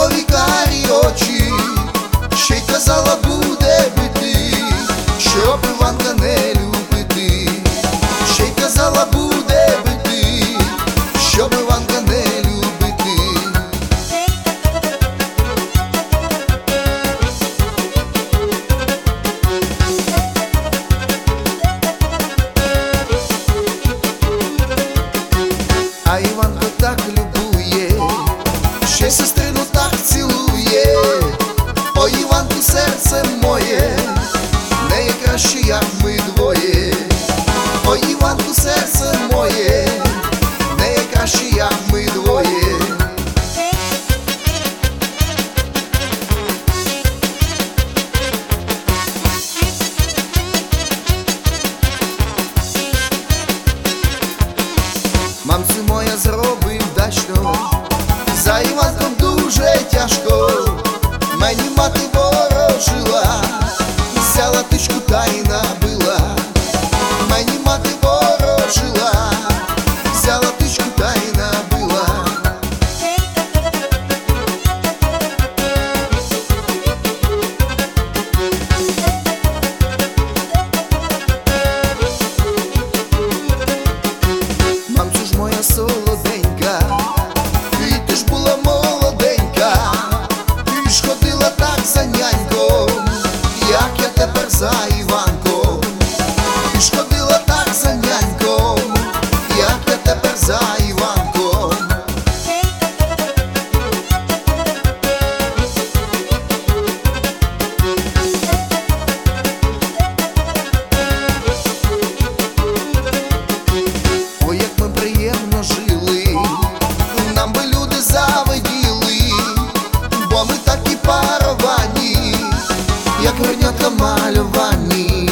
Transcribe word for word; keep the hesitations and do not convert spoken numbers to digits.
Іванкові карі очі, ще й казала, буде бити, щоб Іванка не любити, ще й казала, буде бити, щоб Іванка не любити. А Іванко так любує, ще сестрину так цілує. Ой, Іванку, серце моє, не є краще, як ми двоє. Ой, Іванку, серце моє, не є краще, як ми двоє. Мамцю моя, зроби вдачно, за Іванком дуже тяжко. Мені мати ворожила, взяла тичку та й набила. Мені мати ворожила, взяла тичку та й набила. Мамцю ж моя солоденька, і ти ж була молоденька, ти ж ходила так за няньком, як я тепер за Іванком. Ти ж ходила так за няньком, як я тепер за Іванком. Ой, як ми приємно жили, нам би люди завиділи, бо ми такі паровані, як горнятка мальовані.